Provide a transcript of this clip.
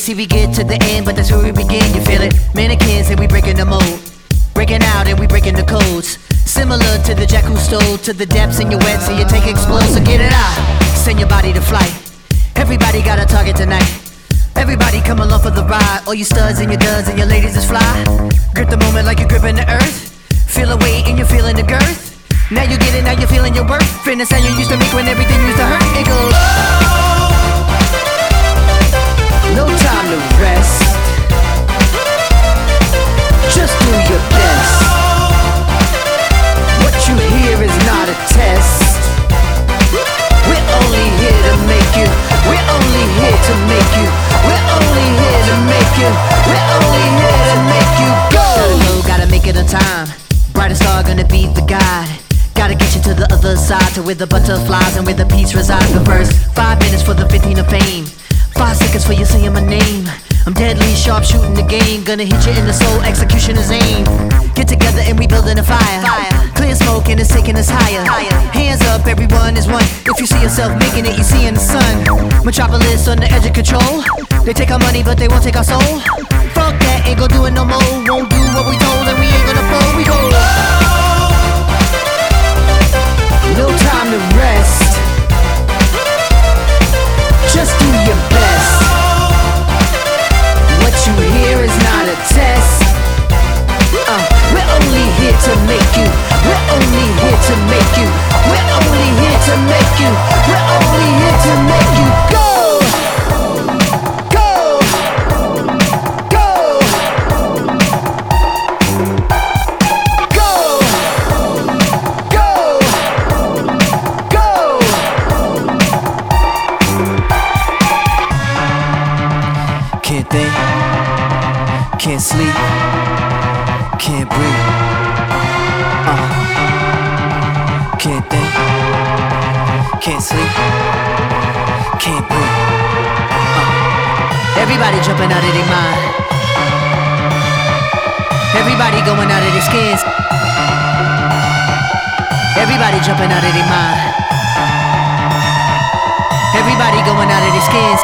See, we get to the end, but that's where we begin, you feel it? Mannequins and we breaking the mold, breaking out and we breaking the codes. Similar to the jack who stole to the depths in your wet, so you take explode, so get it out. Send your body to flight. Everybody got a target tonight. Everybody come along for the ride. All you studs and your duds and your ladies is fly. Grip the moment like you're gripping the earth. Feel a weight and you're feeling the girth. Now you get it, now you're feeling your worth. Fitness how you used to make when everything used to hurt. It goes, no time to rest. Just do your best. What you hear is not a test. We're only here to make you. We're only here to make you. We're only here to make you. We're only here to make you go. Gotta go, gotta make it on time. Brightest star gonna be the guide. Gotta get you to the other side, to where the butterflies and where the peace resides. The first 5 minutes for the 15 of fame. 5 seconds for you saying my name. I'm deadly sharp shooting the game. Gonna hit you in the soul, execution is aim. Get together and we building a fire. Clear smoke and it's taking us higher. Hands up, everyone is one. If you see yourself making it, you see in the sun. Metropolis on the edge of control. They take our money but they won't take our soul. Fuck that, ain't gon' do it no more. Won't do what we told and we ain't gonna fold. We go, no time to rest. Just do your best. What you hear is not a test. We're only here to make you. We're only here to make you. We're only here to make you. We're only here to make you go. Go. Go. Go. Go. Go. Can't think, can't sleep, can't breathe. Can't think, can't sleep, can't breathe. Everybody jumping out of their mind. Everybody going out of their skins. Everybody jumping out of their mind. Everybody going out of their skins.